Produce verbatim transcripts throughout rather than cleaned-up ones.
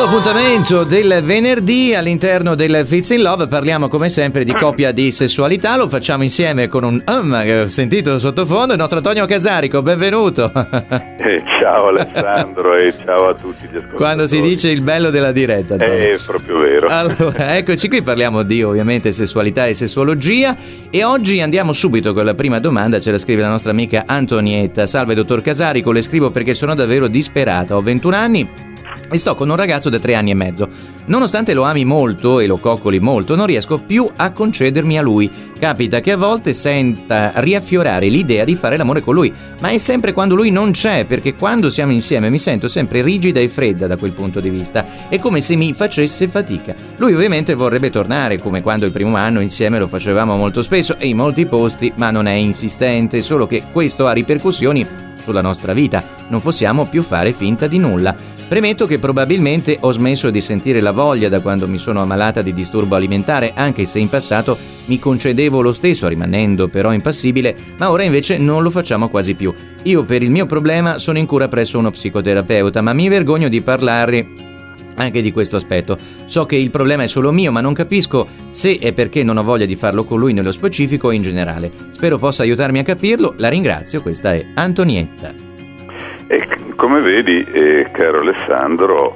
appuntamento del venerdì all'interno del Fits in Love. Parliamo come sempre di coppia, di sessualità. Lo facciamo insieme con un um, che ho sentito sottofondo, il nostro Antonio Casarico. Benvenuto. Eh, ciao Alessandro e ciao a tutti gli ascoltatori. Quando si dice il bello della diretta, Antonio. È proprio vero. Allora, eccoci qui, parliamo di ovviamente sessualità e sessuologia e oggi andiamo subito con la prima domanda. Ce la scrive la nostra amica Antonietta. Salve dottor Casarico, le scrivo perché sono davvero disperata. Ho ventuno anni e sto con un ragazzo da tre anni e mezzo. Nonostante lo ami molto e lo coccoli molto, non riesco più a concedermi a lui. Capita che a volte senta riaffiorare l'idea di fare l'amore con lui, ma è sempre quando lui non c'è, perché quando siamo insieme mi sento sempre rigida e fredda da quel punto di vista. È come se mi facesse fatica. Lui ovviamente vorrebbe tornare, come quando il primo anno insieme lo facevamo molto spesso e in molti posti, ma non è insistente, solo che questo ha ripercussioni sulla nostra vita. Non possiamo più fare finta di nulla. Premetto che probabilmente ho smesso di sentire la voglia da quando mi sono ammalata di disturbo alimentare, anche se in passato mi concedevo lo stesso, rimanendo però impassibile, ma ora invece non lo facciamo quasi più. Io per il mio problema sono in cura presso uno psicoterapeuta, ma mi vergogno di parlarne anche di questo aspetto. So che il problema è solo mio, ma non capisco se è perché non ho voglia di farlo con lui nello specifico o in generale. Spero possa aiutarmi a capirlo. La ringrazio. Questa è Antonietta. E come vedi, eh, caro Alessandro,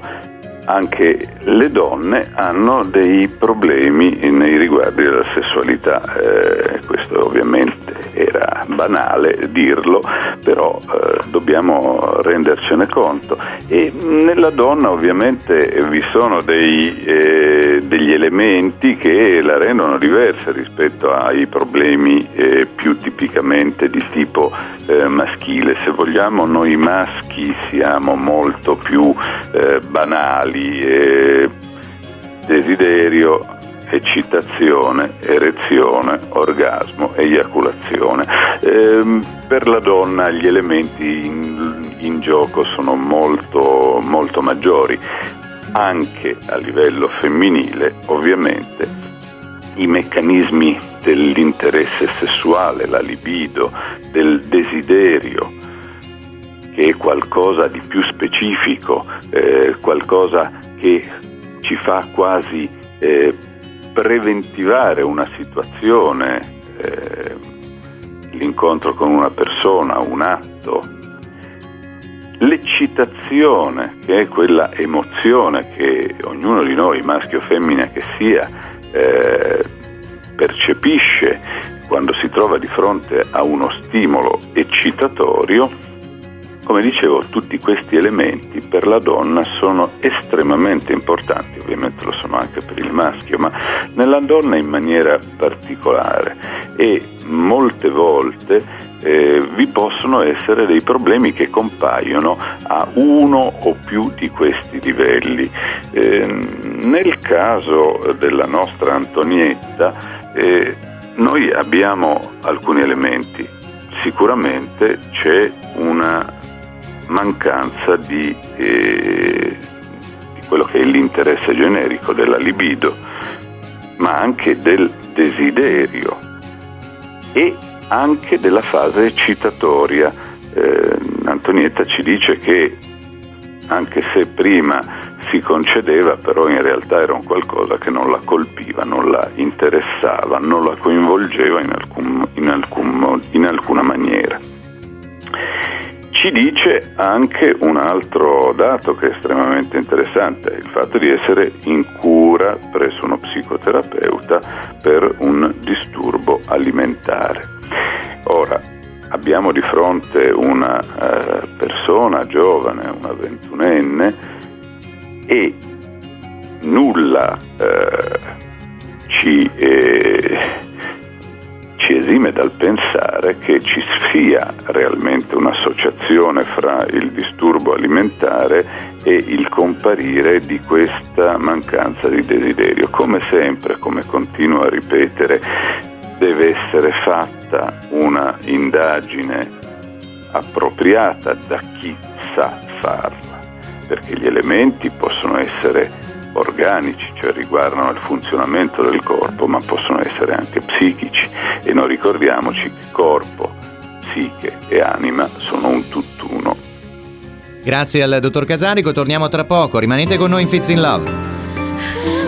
anche le donne hanno dei problemi nei riguardi della sessualità. Eh, questo ovviamente era banale dirlo, però eh, dobbiamo rendercene conto. E nella donna ovviamente vi sono dei, eh, degli elementi che la rendono diversa rispetto ai problemi eh, più tipicamente di tipo eh, maschile. Se vogliamo, noi maschi siamo molto più eh, banali. Eh, desiderio, eccitazione, erezione, orgasmo, eiaculazione. Eh, per la donna gli elementi in, in gioco sono molto, molto maggiori. Anche a livello femminile, ovviamente, i meccanismi dell'interesse sessuale, la libido, del desiderio, che è qualcosa di più specifico, eh, qualcosa che ci fa quasi eh, preventivare una situazione, eh, l'incontro con una persona, un atto, l'eccitazione, che è quella emozione che ognuno di noi, maschio o femmina che sia, eh, percepisce quando si trova di fronte a uno stimolo eccitatorio. Come dicevo, tutti questi elementi per la donna sono estremamente importanti, ovviamente lo sono anche per il maschio, ma nella donna in maniera particolare, e molte volte eh, vi possono essere dei problemi che compaiono a uno o più di questi livelli. Eh, nel caso della nostra Antonietta, eh, noi abbiamo alcuni elementi. Sicuramente c'è una mancanza di, eh, di quello che è l'interesse generico, della libido, ma anche del desiderio e anche della fase eccitatoria. Eh, Antonietta ci dice che anche se prima si concedeva, però in realtà era un qualcosa che non la colpiva, non la interessava, non la coinvolgeva in, alcun, in, alcun, in alcuna maniera. Ci dice anche un altro dato che è estremamente interessante, il fatto di essere in cura presso uno psicoterapeuta per un disturbo alimentare. Ora, abbiamo di fronte una eh, persona giovane, una ventunenne, e nulla eh, ci... Eh, ci esime dal pensare che ci sia realmente un'associazione fra il disturbo alimentare e il comparire di questa mancanza di desiderio. Come sempre, come continuo a ripetere, deve essere fatta una indagine appropriata da chi sa farla, perché gli elementi possono essere organici, cioè riguardano il funzionamento del corpo, ma possono essere anche psichici, e noi ricordiamoci che corpo, psiche e anima sono un tutt'uno. Grazie al dottor Casarico, torniamo tra poco, rimanete con noi in Fits in Love.